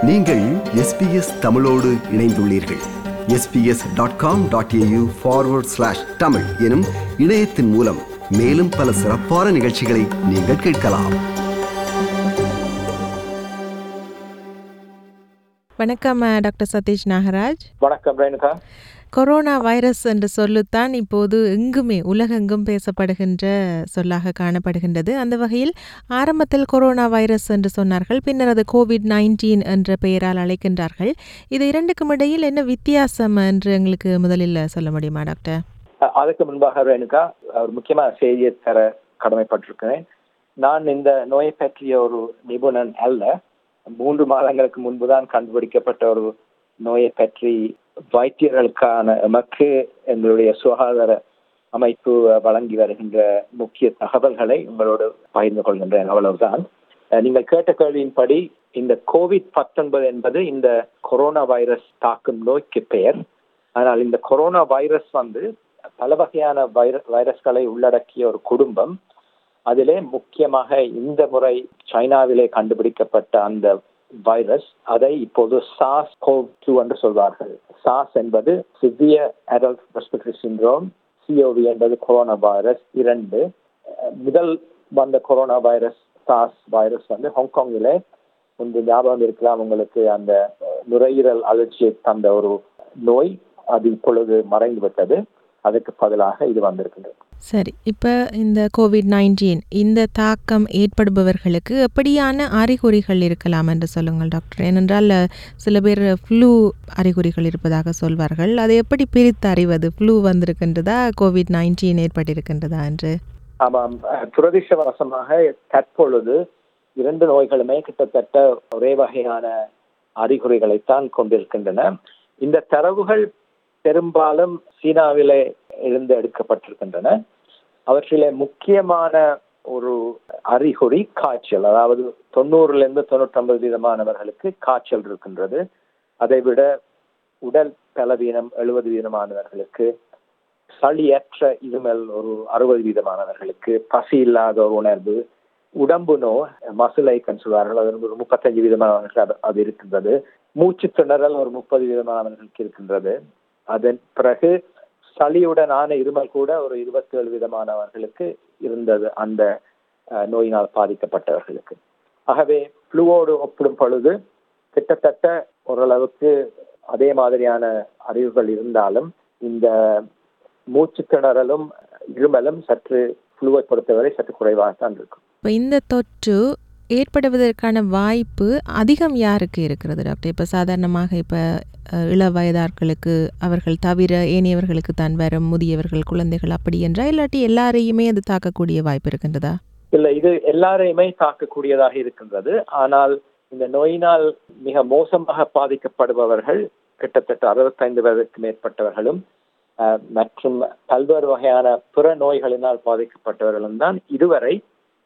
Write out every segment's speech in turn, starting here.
நீங்கள் SBS தமிழோடு இணைந்துள்ளீர்கள். sbs.com.au/tamil எனும் இணையத்தின் மூலம் மேலும் பல சிறப்பான நிகழ்ச்சிகளை நீங்கள் கேட்கலாம். வணக்கம் டாக்டர் சதீஷ் நாகராஜ். வணக்கம் ரேணுகா. கொரோனா வைரஸ் என்று சொல்லுத்தான் இப்போது எங்குமே உலகெங்கும் பேசப்படுகின்ற சொல்லாக காணப்படுகின்றது. அந்த வகையில் ஆரம்பத்தில் கொரோனா வைரஸ் என்று சொன்னார்கள், பின்னர் அது COVID-19 என்ற பெயரால் அழைக்கின்றார்கள். இது இரண்டுக்கும் இடையில் என்ன வித்தியாசம் என்று எங்களுக்கு முதலில் சொல்ல முடியுமா டாக்டர்? அதுக்கு முன்பாக ரேணுகா, ஒரு முக்கியமான செய்தியை தர கடமைப்பட்டிருக்கிறேன். நான் இந்த நோயை பற்றிய ஒரு நிபுணன் அல்ல. 3 மாதங்களுக்கு முன்புதான் கண்டுபிடிக்கப்பட்ட ஒரு நோயை பற்றி வைத்தியர்களுக்கான எமக்கு எங்களுடைய சுகாதார அமைப்பு வழங்கி வருகின்ற முக்கிய தகவல்களை உங்களோடு பகிர்ந்து கொள்கின்றேன். அவ்வளவுதான். நீங்கள் கேட்ட கேள்வியின்படி இந்த COVID-19 என்பது இந்த கொரோனா வைரஸ் தாக்கும் நோய்க்கு பெயர். ஆனால் இந்த கொரோனா வைரஸ் பல வகையான வைரஸ்களை உள்ளடக்கிய ஒரு குடும்பம். அதிலே முக்கியமாக இந்த முறை சைனாவிலே கண்டுபிடிக்கப்பட்ட அந்த வைரஸ், அதை இப்போது SARS-CoV-2 என்று சொல்வார்கள். SARS என்பது severe adult respiratory syndrome, CoV என்பது கொரோனா வைரஸ் 2. முதல் வந்த கொரோனா வைரஸ் SARS வைரஸ் ஹாங்காங்கிலே, முன்பு ஞாபகம் இருக்கலாம் உங்களுக்கு, அந்த நுரையீரல் அழற்சியை தந்த ஒரு நோய். அது இப்பொழுது மறைந்து விட்டது. அதுக்கு பதிலாக இது வந்திருக்கின்றது. சரி, இப்போ இந்த COVID-19 இந்த தாக்கம் ஏற்படுபவர்களுக்கு எப்படியான அறிகுறிகள் இருக்கலாம் என்று சொல்லுங்கள் டாக்டர். ஏனென்றால் சில பேர் ஃப்ளூ அறிகுறிகள் இருப்பதாக சொல்வார்கள். அதை எப்படி பிரித்து அறிவது? ஃப்ளூ வந்திருக்கின்றதா, COVID-19 ஏற்பட்டிருக்கின்றதா என்று? ஆமாம், துரதிர்ஷ்டவசமாக தற்பொழுது 2 நோய்களுமே கிட்டத்தட்ட ஒரே வகையான அறிகுறிகளைத்தான் கொண்டிருக்கின்றன. இந்த தரவுகள் பெரும்பாலும் சீனாவிலே இருந்து எடுக்கப்பட்டிருக்கின்றன. அவற்றிலே முக்கியமான ஒரு அறிகுறி காய்ச்சல். அதாவது 90-99% காய்ச்சல் இருக்கின்றது. அதைவிட உடல் பலவீனம் 70% சளியற்ற இருமல் ஒரு 60% பசி இல்லாத ஒரு உணர்வு, உடம்பு நோய் மசுலைக்கன் சொல்வார்கள், அது ஒரு 35% அது இருக்கின்றது. மூச்சு திணறல் ஒரு 30% இருக்கின்றது. அதன் பிறகு சளியுடனான இருமல் கூட ஒரு 27% இருந்தது அந்த நோயினால் பாதிக்கப்பட்டவர்களுக்கு. ஆகவே ஃப்ளூவோடு ஒப்பிடும் பொழுது கிட்டத்தட்ட ஓரளவுக்கு அதே மாதிரியான அறிகுறிகள் இருந்தாலும் இந்த மூச்சு திணறலும் இருமலும் சற்று ஃப்ளூவை பொறுத்தவரை சற்று குறைவாகத்தான் இருக்கும். இப்போ இந்த தொற்று ஏற்படுவதற்கான வாய்ப்பு அதிகம் யாருக்கு இருக்கிறது டாக்டர்? இப்போ சாதாரணமாக இப்போ இள வயதார்களுக்கு அவர்கள் தவிர ஏனையவர்களுக்கு தான் வரும், முதியவர்கள், குழந்தைகள் அப்படி என்றா, இல்லாட்டி எல்லாரையுமே அது தாக்கக்கூடிய வாய்ப்பு இருக்கின்றதா? இல்லை, இது எல்லாரையுமே தாக்கக்கூடியதாக இருக்கின்றது. ஆனால் இந்த நோயினால் மிக மோசமாக பாதிக்கப்படுபவர்கள் கிட்டத்தட்ட 65 வயதுக்கு மேற்பட்டவர்களும் மற்றும் பல்வேறு வகையான பிற நோய்களினால் பாதிக்கப்பட்டவர்களும் தான் இதுவரை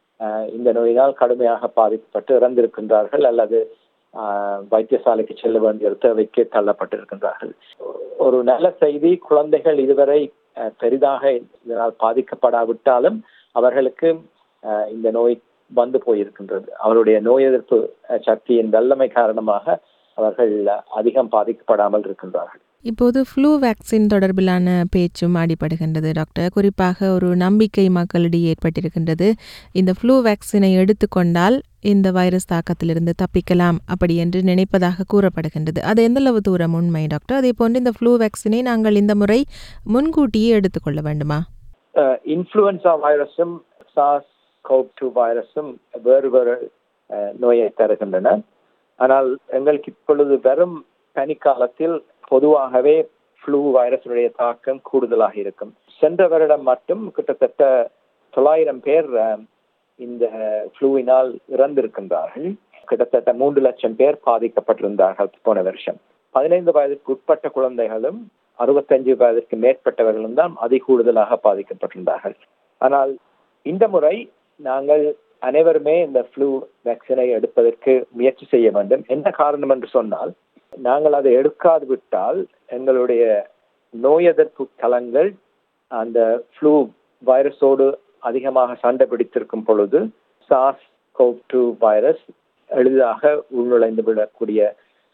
இந்த நோயினால் கடுமையாக பாதிக்கப்பட்டு இறந்திருக்கின்றார்கள் அல்லது வைத்தியசாலைக்கு செல்ல வேண்டிய தேவைக்கு தள்ளப்பட்டிருக்கின்றார்கள். ஒரு நல்ல செய்தி, குழந்தைகள் இதுவரை பெரிதாக இதனால் பாதிக்கப்படாவிட்டாலும் அவர்களுக்கு இந்த நோய் வந்து போயிருக்கின்றது. அவருடைய நோய் எதிர்ப்பு சக்தியின் வல்லமை காரணமாக அவர்கள் அதிகம் பாதிக்கப்படாமல் இருக்கின்றார்கள். இப்போது ஃப்ளூ வேக்சின் தொடர்பிலான பேச்சும் அடிபடுகின்றது டாக்டர். குறிப்பாக ஒரு நம்பிக்கை மக்களிடையே ஏற்பட்டிருக்கின்றது. இந்த ஃப்ளூ வேக்சினை எடுத்துக்கொண்டால் இந்த வைரஸ் தாக்கத்திலிருந்து தப்பிக்கலாம் அப்படி என்று நினைப்பதாக கூறப்படுகின்றது. அது எந்தளவு தூரம் உண்மை டாக்டர்? அதே போன்று இந்த ஃப்ளூ வேக்சினை நாங்கள் இந்த முறை முன்கூட்டியே எடுத்துக்கொள்ள வேண்டுமா? இன்ஃப்ளூயன்சா வைரஸும் SARS-CoV-2 வைரஸும் வேறு வேறு நோயை தருகின்றன. ஆனால் எங்களுக்கு இப்பொழுது வெறும் பனிக்காலத்தில் பொதுவாகவே ஃப்ளூ வைரஸுடைய தாக்கம் கூடுதலாக இருக்கும். சென்ற வருடம் மட்டும் கிட்டத்தட்ட 900 பேர் இந்த ஃப்ளூவினால் இறந்திருக்கின்றார்கள். கிட்டத்தட்ட 3 லட்சம் பேர் பாதிக்கப்பட்டிருந்தார்கள் போன வருஷம். 15 வயதுக்கு உட்பட்ட குழந்தைகளும் 65 வயதுக்கு மேற்பட்டவர்களும் தான் அதிகூடுதலாக பாதிக்கப்பட்டிருந்தார்கள். ஆனால் இந்த முறை நாங்கள் அனைவருமே இந்த ஃப்ளூ வேக்சினை எடுப்பதற்கு முயற்சி செய்ய வேண்டும். என்ன காரணம் என்று சொன்னால், நாங்கள் அதை எடுக்காது விட்டால் எங்களுடைய நோய் எதிர்ப்பு களங்கள் அந்த ஃப்ளூ வைரஸோடு அதிகமாக சண்டை பிடித்திருக்கும் பொழுது SARS-CoV-2 வைரஸ் எளிதாக உள்நுழைந்து விடக்கூடிய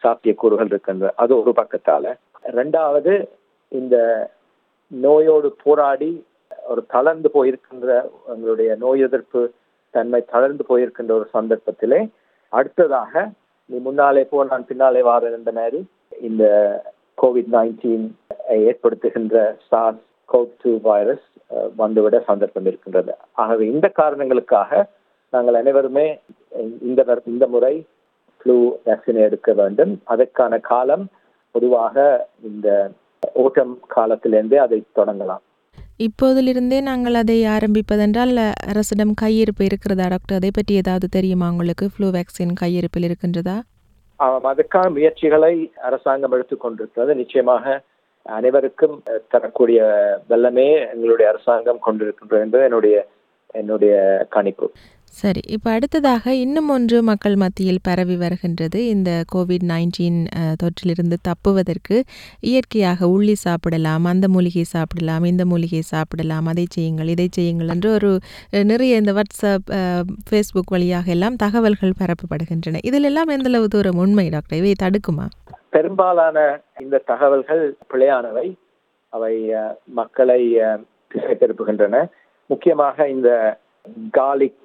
சாத்தியக்கூறுகள் இருக்கின்ற அது ஒரு பக்கத்தால. ரெண்டாவது, இந்த நோயோடு போராடி ஒரு தளர்ந்து போயிருக்கின்ற உங்களுடைய நோய் எதிர்ப்பு தன்மை தளர்ந்து போயிருக்கின்ற ஒரு சந்தர்ப்பத்திலே அடுத்ததாக நீ முன்னாலே போ நான் பின்னாலே வாரேன் என்ற மாதிரி இந்த COVID-19 ஏற்படுத்துகின்ற SARS-CoV-2 வைரஸ் வந்துவிட சந்தர்ப்பம் இருக்கின்றது. ஆகவே இந்த காரணங்களுக்காக நாங்கள் அனைவருமே இந்த முறை ஃப்ளூ வேக்சினை எடுக்க வேண்டும். அதற்கான காலம் பொதுவாக இந்த ஓட்டம் காலத்திலிருந்தே அதை தொடங்கலாம். இப்போதிலிருந்தே நாங்கள் அதை ஆரம்பிப்பதென்றால் அரசிடம் கையிருப்பு இருக்கிறதா டாக்டர்? அதை பற்றி ஏதாவது தெரியுமா உங்களுக்கு? ஃப்ளூ வேக்சின் கையிருப்பில் இருக்கின்றதா? அதற்கான முயற்சிகளை அரசாங்கம் எடுத்துக் கொண்டிருக்கிறது. நிச்சயமாக அனைவருக்கும் தரக்கூடிய வல்லமே எங்களுடைய அரசாங்கம் கொண்டிருக்கின்றது என்பது என்னுடைய கணிப்பு. சரி, இப்போ அடுத்ததாக இன்னும் ஒன்று மக்கள் மத்தியில் பரவி வருகின்றது. இந்த COVID-19 தொற்றிலிருந்து தப்புவதற்கு இயற்கையாக உள்ளி சாப்பிடலாம், அந்த மூலிகை சாப்பிடலாம், இந்த மூலிகை சாப்பிடலாம், அதை செய்யுங்கள், இதை செய்யுங்கள் என்று ஒரு நிறைய இந்த வாட்ஸ்அப், ஃபேஸ்புக் வழியாக எல்லாம் தகவல்கள் பரப்பப்படுகின்றன. இதிலெல்லாம் எந்தளவு தூரம் உண்மை டாக்டர்? இவை தடுக்குமா? பெரும்பாலான இந்த தகவல்கள் பிழையானவை. அவை மக்களை திசை திருப்புகின்றன. முக்கியமாக இந்த கார்லிக்,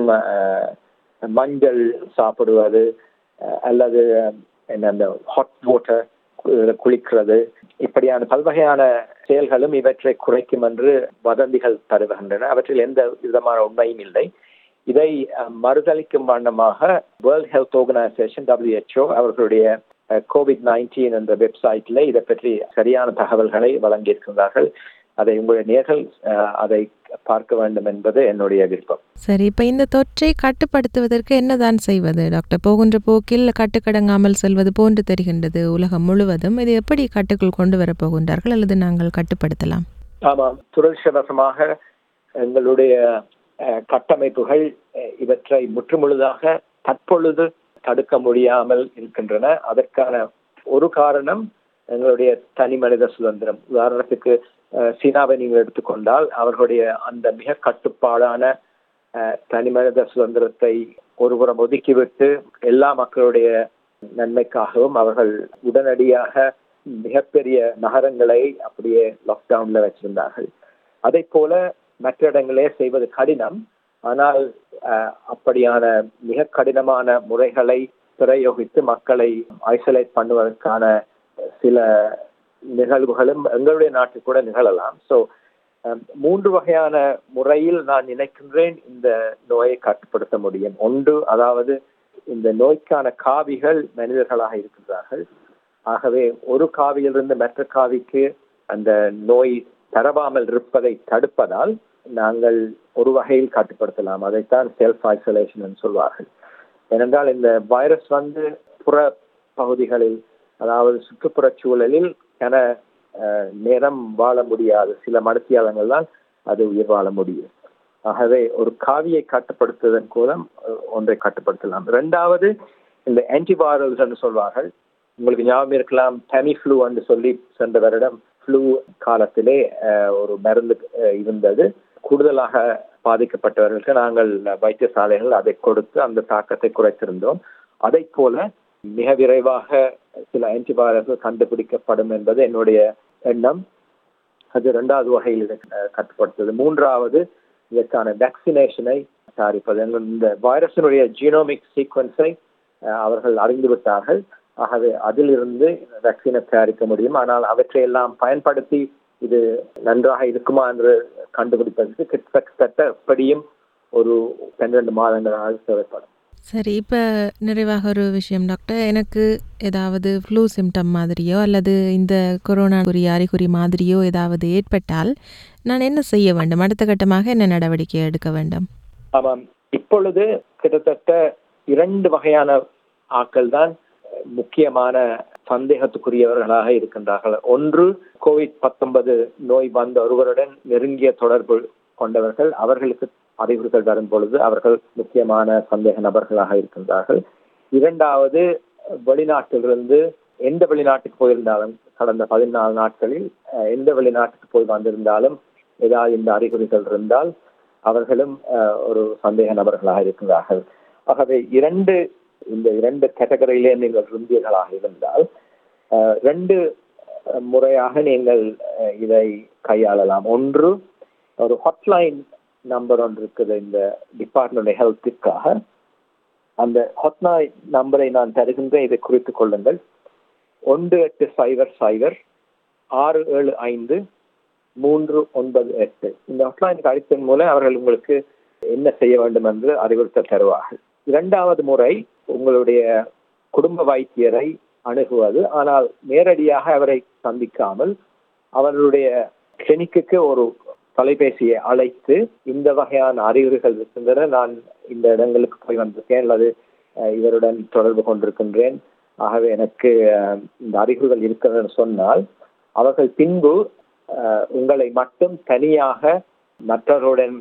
மஞ்சள் சாப்பிடுவது அல்லது அந்த ஹாட் வாட்டர் குளிக்கிறது, இப்படியான பல்வகையான செயல்களும் இவற்றை குறைக்கும் என்று வதந்திகள் பரவுகின்றன. அவற்றில் எந்த விதமான உண்மையும் இல்லை. இதை மறுதளிக்கும் வண்ணமாக வேர்ல்ட் ஹெல்த் ஆர்கனைசேஷன் WHO அவர்களுடைய COVID-19 என்ற வெப்சைட்ல இதை பற்றி சரியான தகவல்களை வழங்கியிருக்கிறார்கள். அதை உங்களுடைய நேர்கள் அதை பார்க்க வேண்டும் என்பது என்னுடைய விருப்பம். சரி, இப்போ இந்த தொற்றை கட்டுப்படுத்துவதற்கு என்னதான் செய்வது டாக்டர்? போகின்ற போக்கில் கட்டுக்கடங்காமல் செல்வது போன்று தெரிகின்றது உலகம் முழுவதும். இது எப்படி கட்டுக்குள் கொண்டு வரப் போகின்றார்கள் அல்லது நாங்கள் கட்டுப்படுத்தலாம்? ஆமாம், துரதிர்ஷ்டவசமாக எங்களுடைய கட்டமைப்புகள் இவற்றை முற்றுமுழுதாக தற்பொழுது தடுக்க முடியாமல் இருக்கின்றன. அதற்கான ஒரு காரணம் எங்களுடைய தனி மனித சுதந்திரம். உதாரணத்துக்கு சீனாவை நீங்கள் எடுத்துக்கொண்டால் அவர்களுடைய அந்த மிக கட்டுப்பாடான தனி மனித சுதந்திரத்தை ஒருபுறம் ஒதுக்கிவிட்டு எல்லா மக்களுடைய நன்மைக்காகவும் அவர்கள் உடனடியாக மிகப்பெரிய நகரங்களை அப்படியே லாக்டவுன்ல வச்சிருந்தார்கள். அதை போல மற்ற இடங்களே செய்வது கடினம். ஆனால் அப்படியான மிக கடினமான முறைகளை பிரயோகித்து மக்களை ஐசோலேட் பண்ணுவதற்கான சில நிகழ்வுகளும் எங்களுடைய நாட்டில் கூட நிகழலாம். ஸோ 3 வகையான முறையில் நான் நினைக்கின்றேன் இந்த நோயை கட்டுப்படுத்த முடியும். ஒன்று, அதாவது இந்த நோய்க்கான காவிகள் மனிதர்களாக இருக்கின்றார்கள். ஆகவே ஒரு காவியிலிருந்து மற்ற காவிக்கு அந்த நோய் பரவாமல் இருப்பதை தடுப்பதால் நாங்கள் ஒரு வகையில் கட்டுப்படுத்தலாம். அதைத்தான் செல்ஃப் ஐசோலேஷன் சொல்வார்கள். ஏனென்றால் இந்த வைரஸ் புற பகுதிகளில், அதாவது சுற்றுப்புற சூழலில் நேரம் வாழ முடியாது. சில மணித்தியாலங்கள் தான் அது உயிர் வாழ முடியும். ஆகவே ஒரு காவியை கட்டுப்படுத்துவதன் மூலம் ஒன்றை கட்டுப்படுத்தலாம். 2வது, இந்த ஆன்டிவைரல்ஸ் என்று சொல்வார்கள். உங்களுக்கு ஞாபகம் இருக்கலாம், டெமிஃப்ளூ என்று சொல்லி சென்ற வருடம் ஃப்ளூ காலத்திலே ஒரு மருந்து இருந்தது. கூடுதலாக பாதிக்கப்பட்டவர்களுக்கு நாங்கள் வைத்தியசாலைகள் அதை கொடுத்து அந்த தாக்கத்தை குறைத்திருந்தோம். அதை போல மிக விரைவாக சில ஆன்டிவைரஸ்கள் கண்டுபிடிக்கப்படும் என்பது என்னுடைய எண்ணம். அது 2வது வகையில் கட்டுப்படுத்துவது. 3வது, இதற்கான வேக்சினேஷனை தயாரிப்பது. இந்த வைரஸினுடைய ஜீனோமிக் சீக்வன்ஸை அவர்கள் அறிந்துவிட்டார்கள். ஆகவே அதிலிருந்து வேக்சினை தயாரிக்க முடியும். ஆனால் அவற்றையெல்லாம் பயன்படுத்தி இது நன்றாக இருக்குமா என்று கண்டுபிடிப்பதற்கு கிட்டத்தட்ட எப்படியும் ஒரு 12 மாதங்களாக தேவைப்படும். சரி, இப்போ நிறைவாக ஒரு விஷயம் டாக்டர், எனக்கு ஏதாவது ஃப்ளூ சிம்டம் மாதிரியோ அல்லது இந்த கொரோனா அறிகுறி மாதிரியோ ஏதாவது ஏற்பட்டால் நான் என்ன செய்ய வேண்டும்? அடுத்த கட்டமாக என்ன நடவடிக்கை எடுக்க வேண்டும்? ஆமாம், இப்பொழுது கிட்டத்தட்ட 2 வகையான ஆட்கள் தான் முக்கியமான சந்தேகத்துக்குரியவர்களாக இருக்கின்றார்கள். ஒன்று, COVID-19 நோய் வந்த ஒருவருடன் நெருங்கிய தொடர்பு கொண்டவர்கள். அவர்களுக்கு அறிகுறிகள் வரும் பொழுது அவர்கள் முக்கியமான சந்தேக நபர்களாக இருக்கின்றார்கள். 2வது, வெளிநாட்டிலிருந்து எந்த வெளிநாட்டுக்கு போயிருந்தாலும் கடந்த 14 நாட்களில் எந்த வெளிநாட்டுக்கு போய் வந்திருந்தாலும் ஏதாவது இந்த அறிகுறிகள் இருந்தால் அவர்களும் ஒரு சந்தேக நபர்களாக இருக்கிறார்கள். ஆகவே 2 இந்த 2 கேட்டகரியிலே நீங்கள் இருந்தீர்களாக இருந்தால் 2 முறையாக நீங்கள் இதை கையாளலாம். ஒன்று, ஒரு ஹாட்லைன் நம்பர் ஒன்று இருக்குது இந்த டிபார்ட்மெண்ட் ஹெல்த்துக்காக. அந்த ஹாட்லைன் நம்பரை நான் தருகின்றேன், இதை குறித்துக் கொள்ளுங்கள். 1800-675-398. இந்த ஹாட்லைனுக்கு அழைப்பின் மூலம் அவர்கள் உங்களுக்கு என்ன செய்ய வேண்டும் என்று அறிவுறுத்தல் தருவார்கள். 2வது முறை உங்களுடைய குடும்ப வைத்தியரை அணுகுவது, ஆனால் நேரடியாக அவரை சந்திக்காமல் அவர்களுடைய கிளினிக்கு ஒரு தொலைபேசியை அழைத்து இந்த வகையான அறிகுறிகள் இருக்கின்றன, நான் இந்த இடங்களுக்கு போய் வந்திருக்கேன் அல்லது இவருடன் தொடர்பு கொண்டிருக்கின்றேன், ஆகவே எனக்கு இந்த அறிகுறிகள் இருக்கிறது சொன்னால் அவர்கள் பின்பு உங்களை மட்டும் தனியாக மற்றவர்களுடன்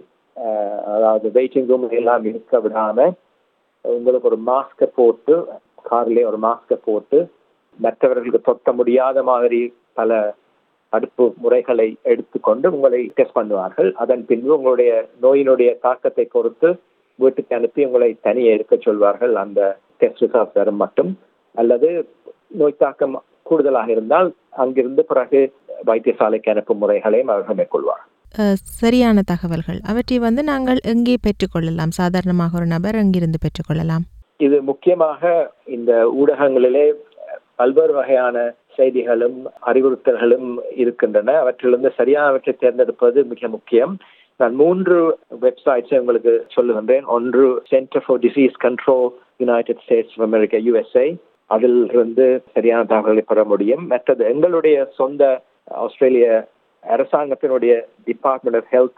அதாவது வெயிட்டிங் ரூம் எல்லாம் இருக்க விடாம உங்களுக்கு ஒரு மாஸ்கை போட்டு, காரிலே ஒரு மாஸ்கை போட்டு மற்றவர்களுக்கு தொட்ட முடியாத மாதிரி பல தடுப்பு முறைகளை எடுத்துக்கொண்டு உங்களை டெஸ்ட் பண்ணுவார்கள். அதன் பின்பு உங்களுடைய நோயினுடைய தாக்கத்தை பொறுத்து வீட்டுக்கு அனுப்பி உங்களை தனியே எடுக்க சொல்வார்கள் அந்த டெஸ்ட் ரிசல்ட் வரும் மட்டும். அல்லது நோய் தாக்கம் கூடுதலாக இருந்தால் அங்கிருந்து பிறகு வைத்தியசாலைக்கு அனுப்பும் முறைகளையும் அவர்கள் மேற்கொள்வார்கள். சரியான தகவல்கள் அவற்றை நாங்கள் எங்கே பெற்றுக்கொள்ளலாம்? சாதாரணமாக ஒரு நபர் எங்கிருந்து பெற்றுக்கொள்ளலாம்? இது முக்கியமாக இந்த ஊடகங்களிலே பல்வேறு வகையான செய்திகளும் அறிவுறுத்தல்களும் இருக்கின்றன. அவற்றிலிருந்து சரியானவற்றை தேர்ந்தெடுப்பது மிக முக்கியம். நான் 3 வெப்சைட்ஸை உங்களுக்கு சொல்லுகின்றேன். ஒன்று centre for disease control united states of America USA, அதில் இருந்து சரியான தகவல்களை பெற முடியும். மற்றது எங்களுடைய சொந்த ஆஸ்திரேலிய அரசாங்கத்தினுடைய டிபார்ட்மெண்ட் ஆஃப் ஹெல்த்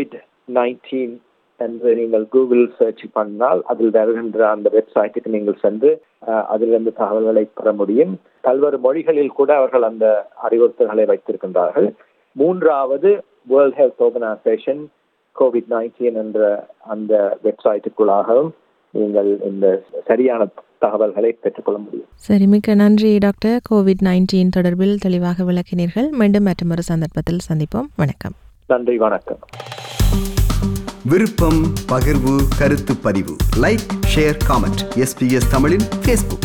COVID-19 என்று நீங்கள் கூகுள் சர்ச் பண்ணால் அதில் வருகின்ற அந்த வெப்சைட்டுக்கு நீங்கள் சென்று அதிலிருந்து தகவல்களை பெற முடியும். பல்வேறு மொழிகளில் கூட அவர்கள் அந்த அறிவுறுத்தல்களை வைத்திருக்கின்றார்கள். 3வது வேர்ல்ட் ஹெல்த் ஆர்கனைசேஷன் COVID-19 என்ற அந்த வெப்சைட்டுக்குள்ளாகவும் நீங்கள் இந்த சரியான தகவல்களை பெற்றுக்கொள்ள முடியும். சரி, மிக்க நன்றி டாக்டர். COVID-19 தொடர்பில் தெளிவாக விளக்கினீர்கள். மீண்டும் மற்றொரு சந்தர்ப்பத்தில் சந்திப்போம். வணக்கம். நன்றி, வணக்கம். விருப்பம், பகிர்வு, கருத்து பதிவு, லைக், ஷேர், காமெண்ட். SBS தமிழின் Facebook.